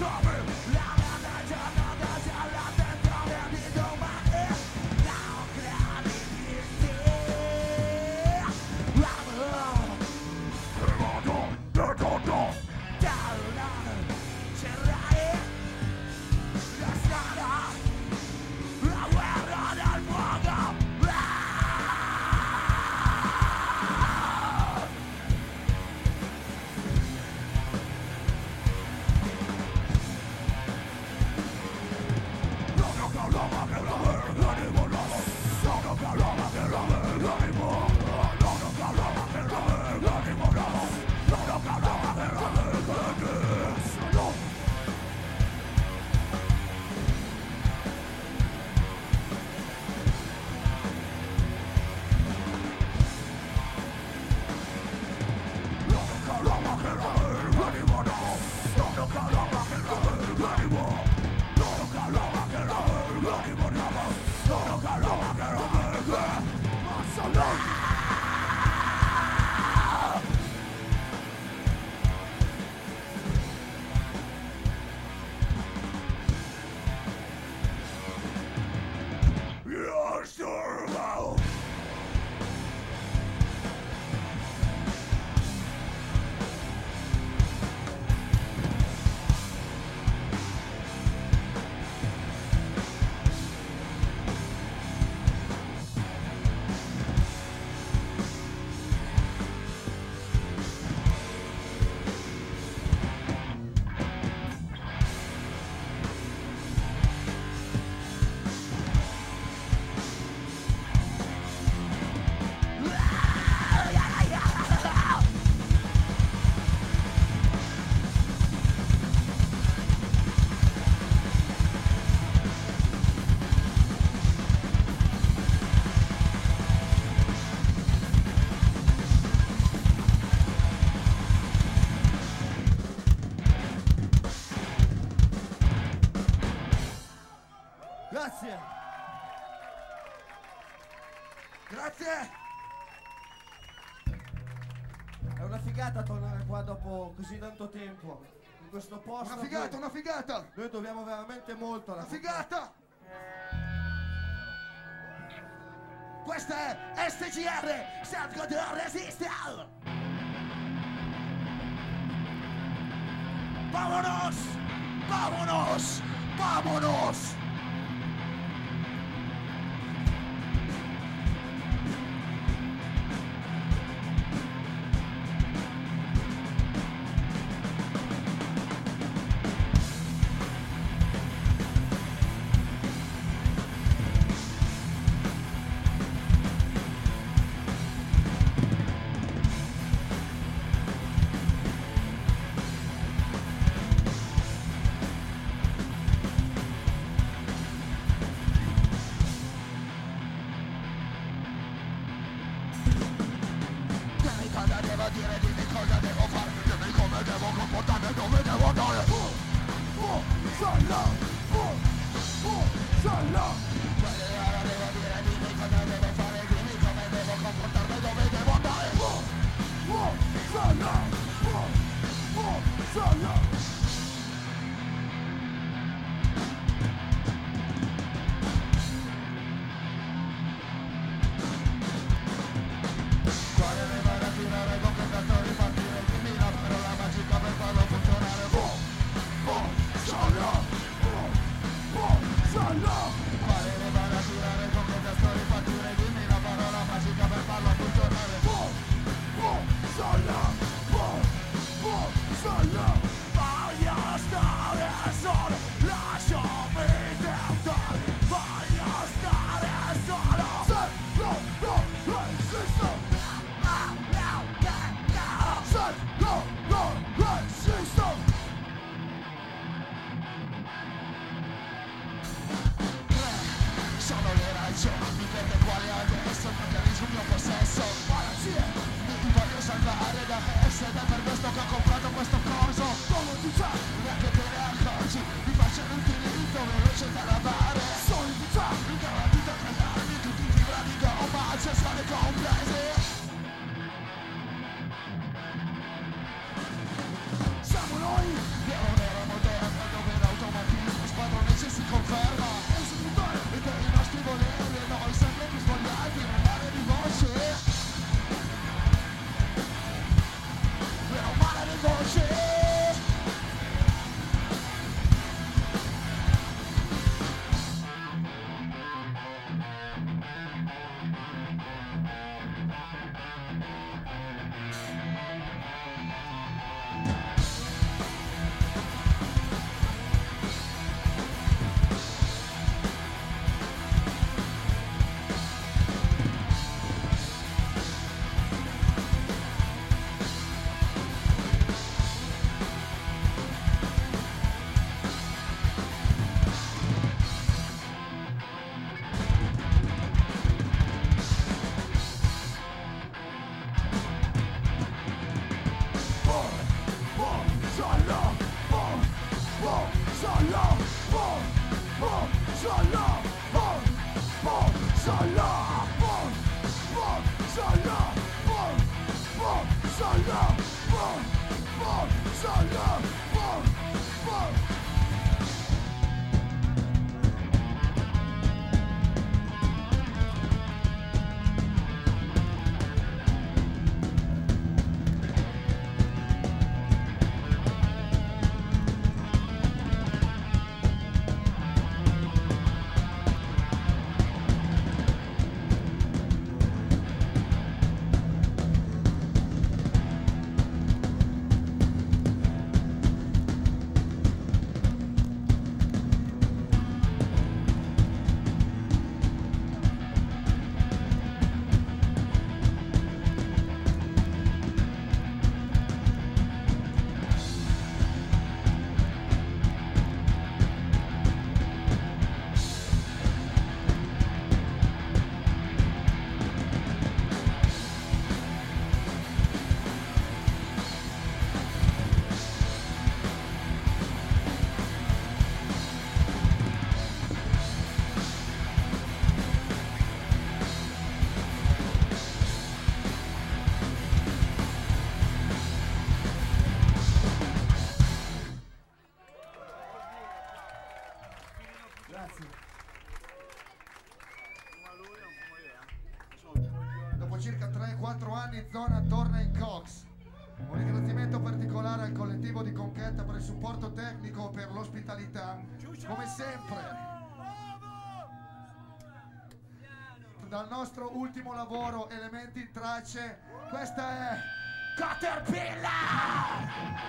Grazie. Grazie. È una figata tornare qua dopo così tanto tempo. In questo posto. Una figata, una figata. Noi dobbiamo veramente molto alla Una figata. Questa è SGR, Sergio The Resistor. Vámonos, vámonos, vámonos. Voglio salvare da me ed è per questo che ho comprato questo coso. zona torna in Cox. Un ringraziamento particolare al collettivo di Conchetta per il supporto tecnico, per l'ospitalità, come sempre. Dal nostro ultimo lavoro, Elementi in Tracce, questa è Caterpillar!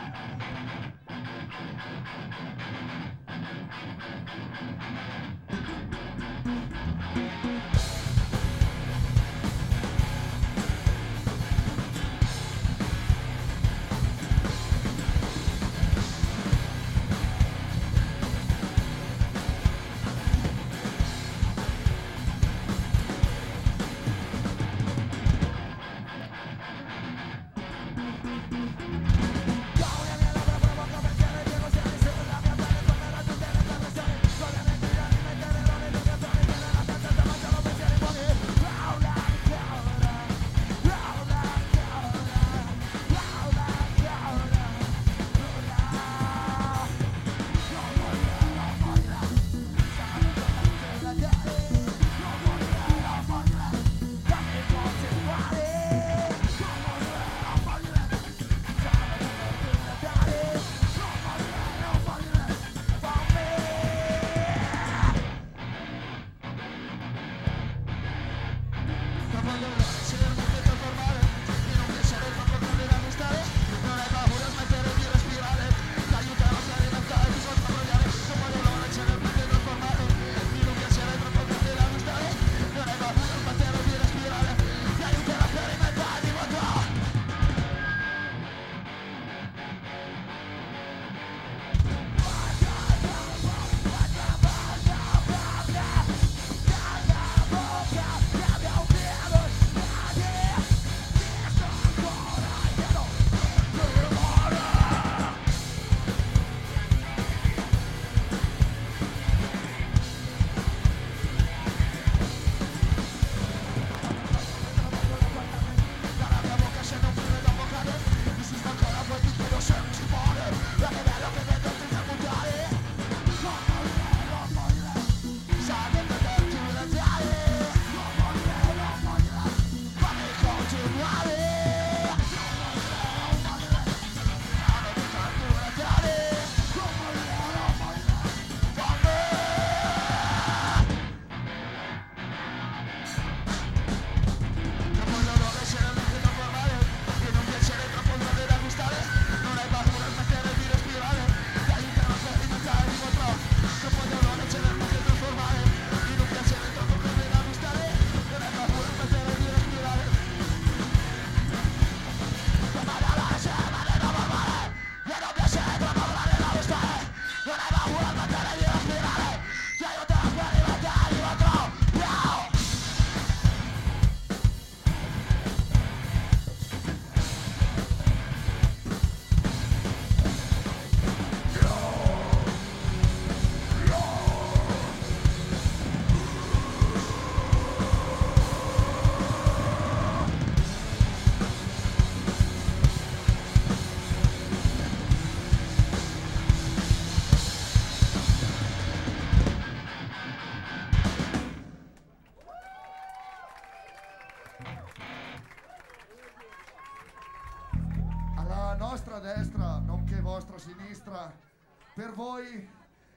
nostra destra, nonché vostra sinistra, per voi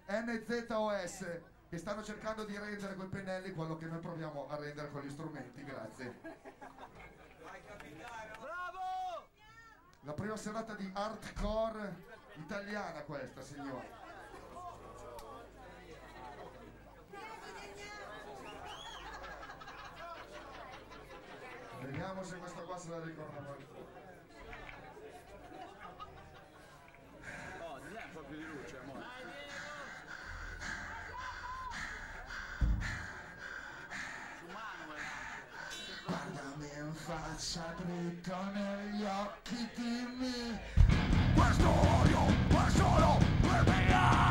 NZOS, che stanno cercando di rendere coi pennelli quello che noi proviamo a rendere con gli strumenti. Grazie. Bravo! La prima serata di hardcore italiana questa, signori. Vediamo se questa qua se la ricorda qualcuno. Oh, di là un po' più di luce, amore. Su Manuel. Guardami in faccia, dritto negli occhi, dimmi: questo odio è solo per me.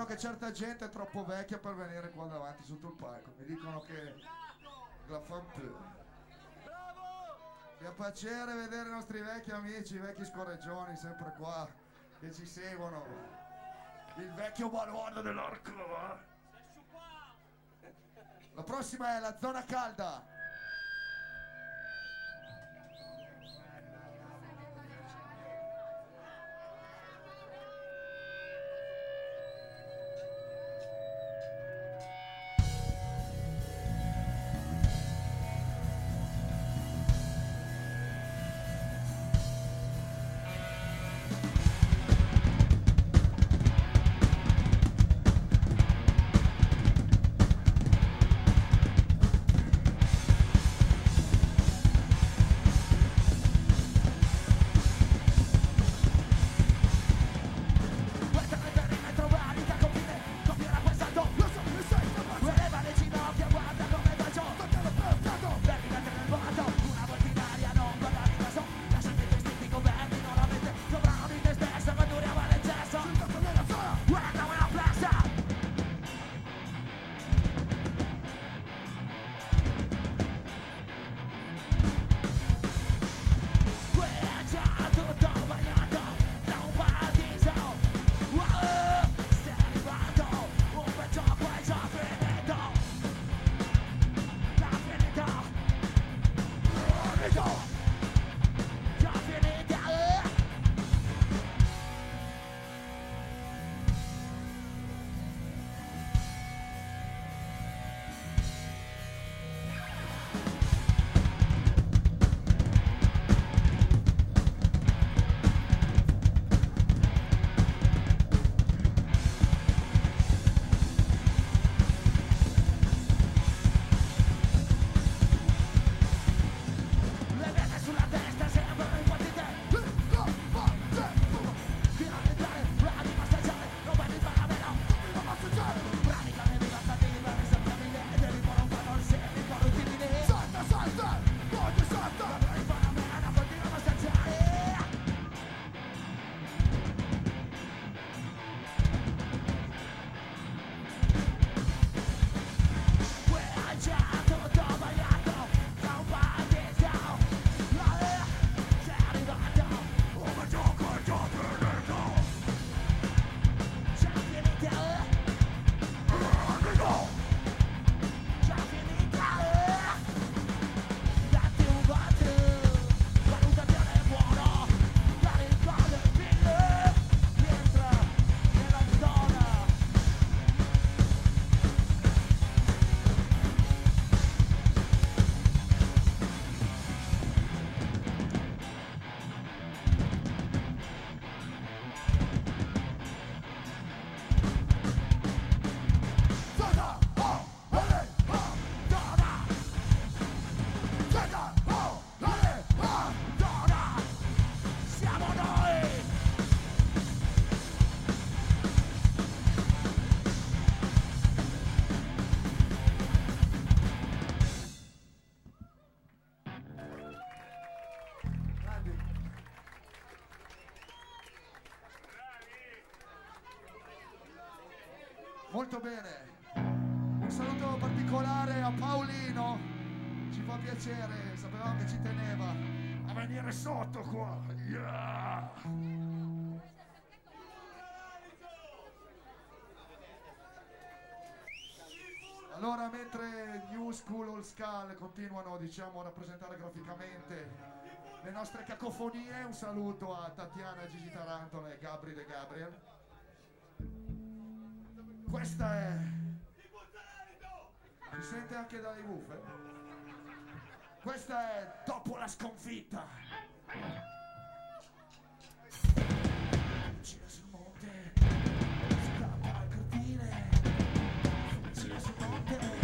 dicono che certa gente è troppo vecchia per venire qua davanti sotto il palco. Mi dicono che la fan più. Che piacere vedere i nostri vecchi amici, i vecchi scorreggioni sempre qua che ci seguono. Il vecchio baluardo dell'orco. La prossima è la zona calda. Molto bene. Un saluto particolare a Paolino. Ci fa piacere, sapevamo che ci teneva a venire sotto qua. Yeah! Allora, mentre New School Old Skull continuano, diciamo, a rappresentare graficamente le nostre cacofonie, un saluto a Tatiana, Gigi Tarantola e Gabri De Gabriel. Questa è... si sente anche dalle buffe? Questa è Dopo la sconfitta. Fucile sul monte, scappa al cortile. Fucile sul monte.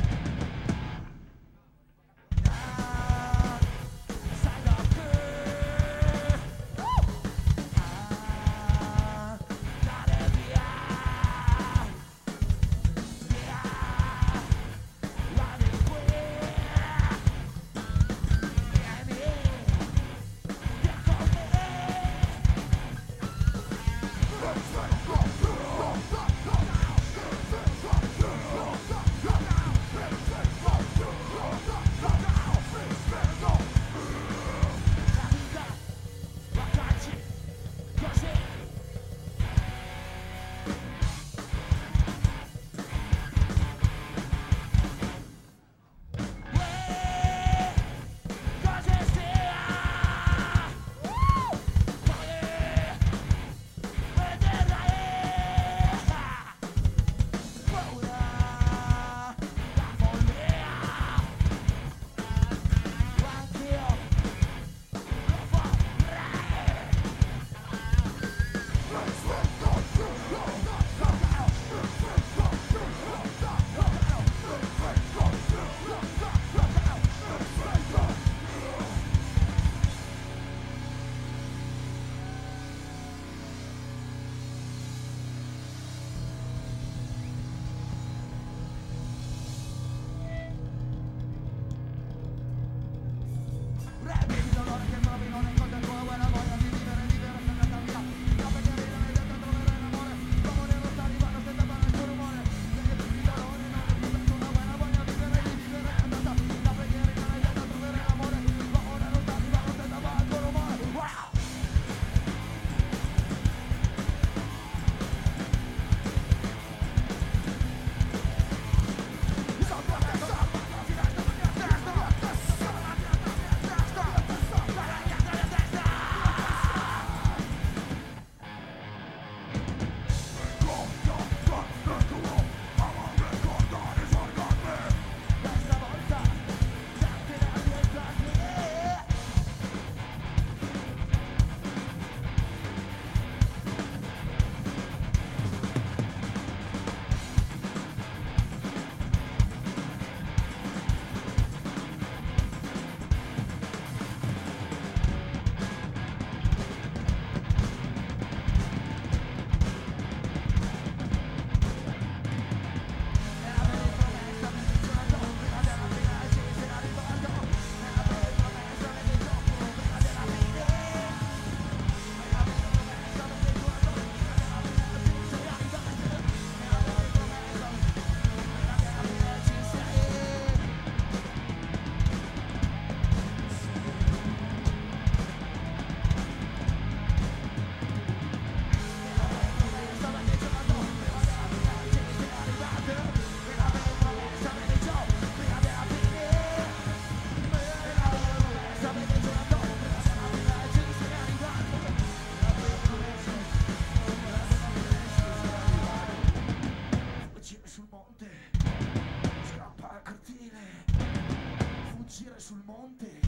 Come sul monte.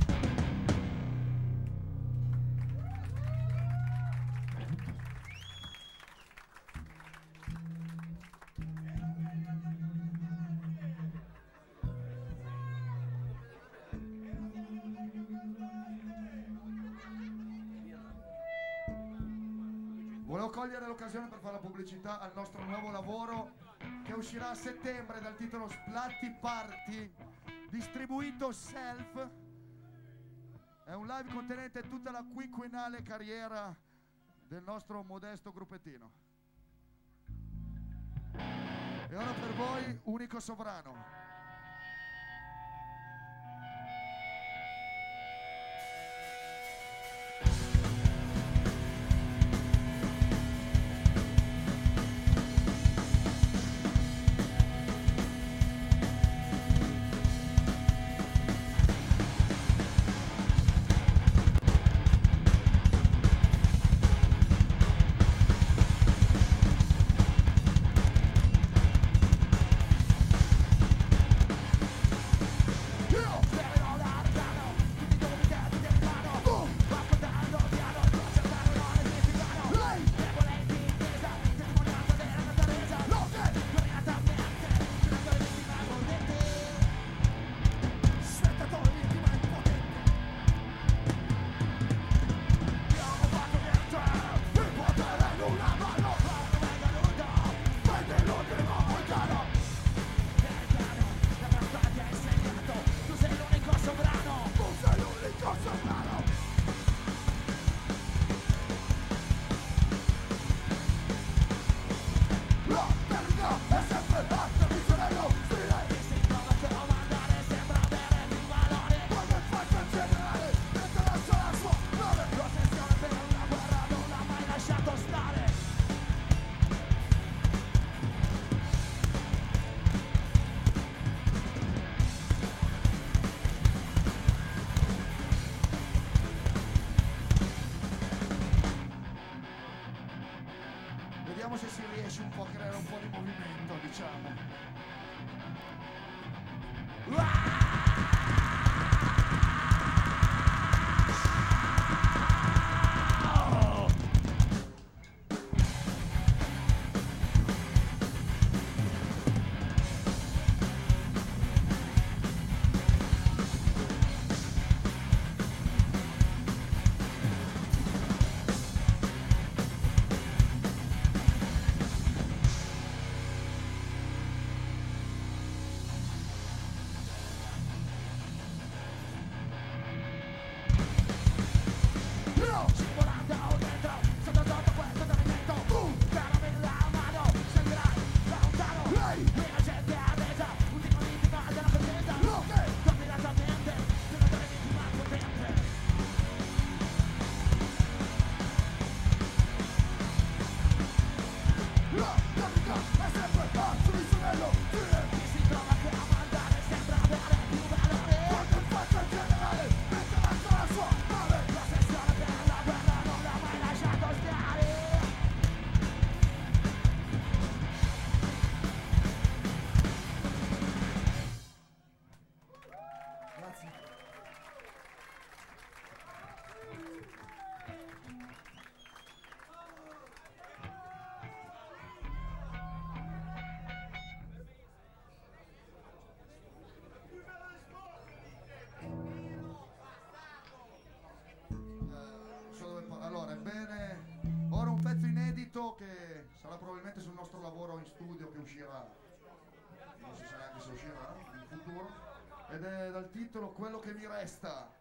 Volevo cogliere l'occasione per fare la pubblicità al nostro nuovo lavoro che uscirà a settembre dal titolo Splatti Party, distribuito Self. È un live contenente tutta la quinquennale carriera del nostro modesto gruppettino. E ora per voi, Unico Sovrano. Vediamo se si riesce un po' a creare un po' di movimento, diciamo. Allora, ebbene, ora un pezzo inedito che sarà probabilmente sul nostro lavoro in studio che uscirà, non si sa neanche se uscirà in futuro, ed è dal titolo Quello che mi resta.